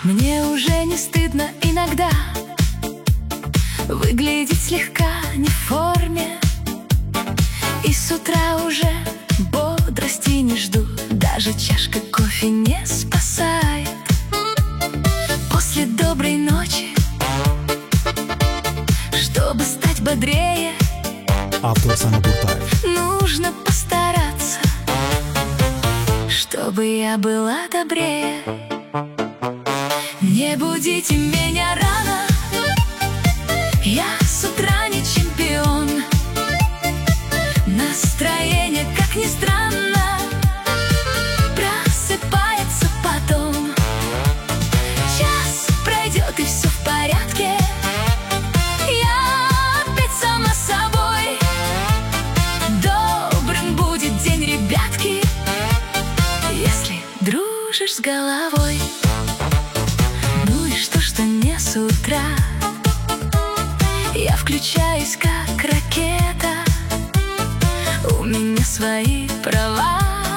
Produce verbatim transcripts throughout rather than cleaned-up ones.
Мне уже не стыдно иногда выглядеть слегка не в форме, и с утра уже бодрости не жду. Даже чашка кофе не спасает. После доброй ночи, чтобы стать бодрее, Автор Сана Буртаев. нужно постараться, чтобы я была добрее. Не будите меня рано, я с утра не чемпион. Настроение, как ни странно, просыпается потом. Час пройдет и все в порядке, я опять сама собой. Добрым будет день, ребятки, если дружишь с головой. Ну и что, что не с утра, я включаюсь как ракета. У меня свои права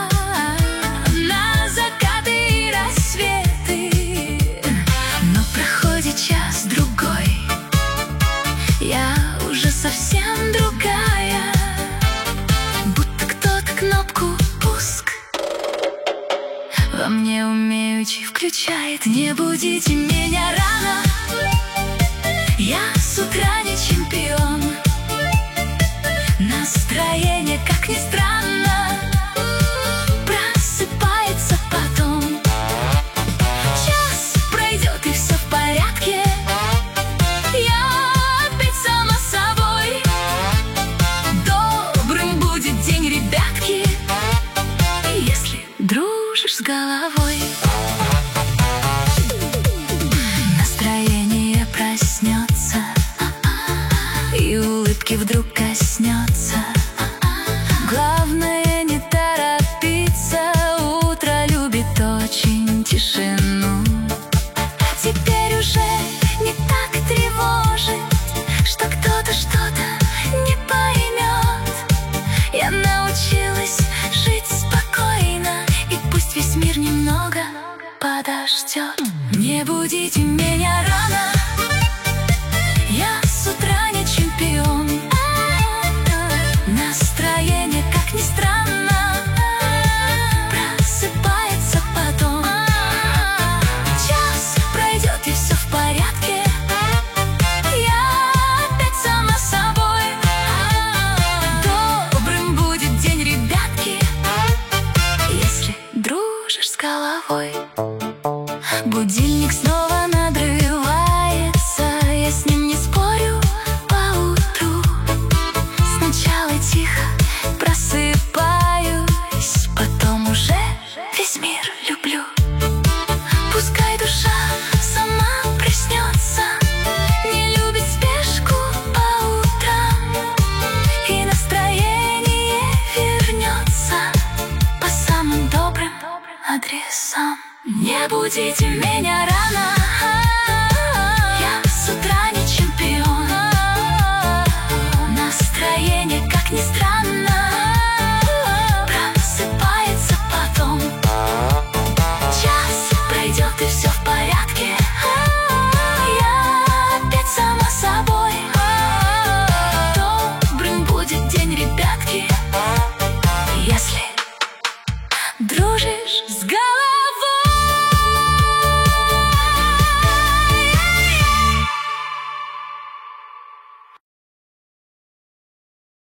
на закаты и рассветы. Но проходит час-другой, я уже совсем другая, будто кто-то кнопку пуск во мне умеючи включает. Не будите меня рано, я с утра не чемпион. Настроение, как ни странно, просыпается потом. Час пройдет и все в порядке, я опять сама собой. Добрым будет день, ребятки, если дружишь с головой. Настроение проснется, и улыбки вдруг коснется. Главное не торопиться, утро любит очень тишину. Теперь уже не так тревожит, что кто-то что-то не поймет. Я научилась жить спокойно, и пусть весь мир немного подождет. Не будите меня рано, я с утра не чемпион. Настроение, как ни странно, просыпается потом. Час пройдет и все в порядке, я опять сама собой. Добрым будет день, ребятки, если дружишь с головой. Будильник снова надрывается, я с ним не спорю поутру. Сначала тихо просыпаюсь, потом уже весь мир люблю. Пускай душа сама проснется, не любит спешку по утрам, и настроение вернется по самым добрым адресам. Не будите меня рано,